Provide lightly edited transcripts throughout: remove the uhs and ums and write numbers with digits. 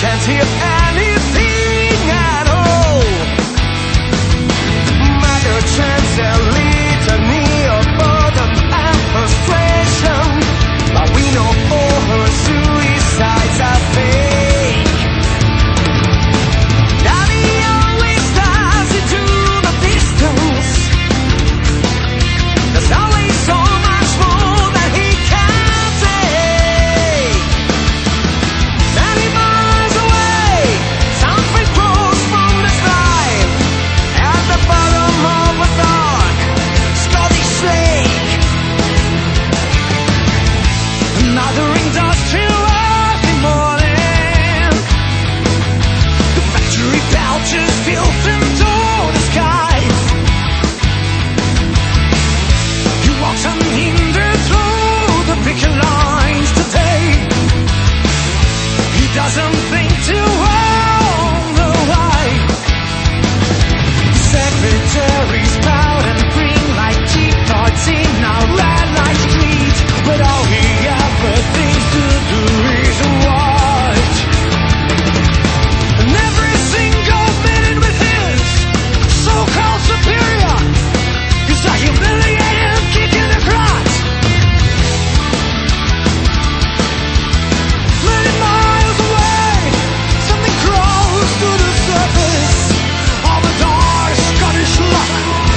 Can't hear anything at all. Mother chance leads a near burden and frustration, but we know all her suicides are fake. Daddy always dives into the distance. There's always so much more that he can take. Many miles away, something grows from the sky at the bottom of a dark Scottish lake. Another industrial early morning. The factory belches filth into the skies. He walks unhindered through the picket lines today. He doesn't think to wonder why. Secretaries proud and green like cheap cards in our landline street, but all he ever thinks to do is watch. And every single minute with his so-called superior is a humiliating kick in the crotch. Many miles away, something crawls to the surface of a dark Scottish loch.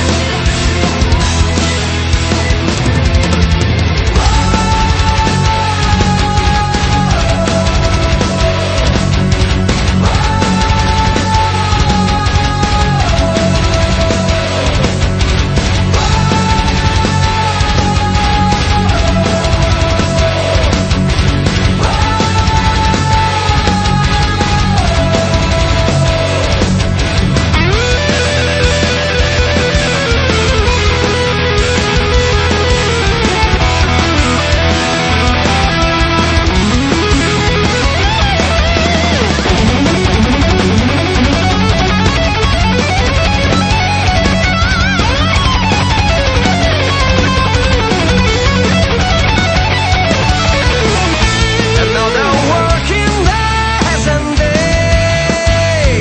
Another working days and day.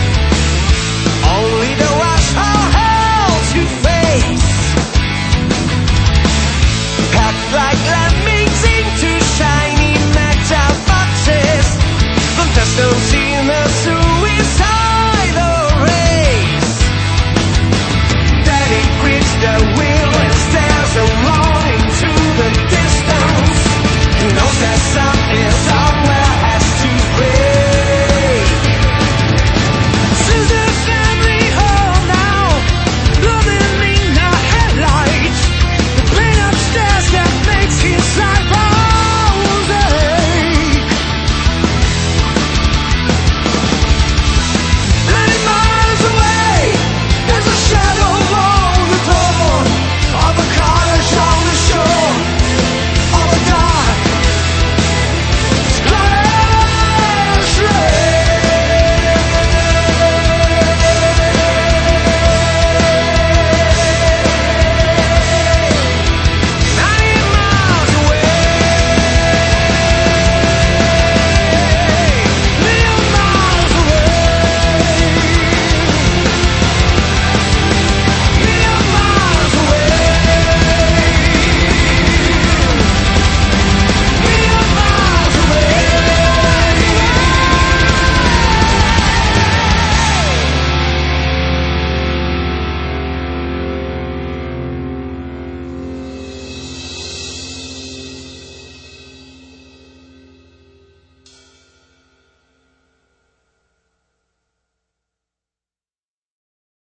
Only the wash our hell to face. Packed like lemmings into shiny metal boxes. The testers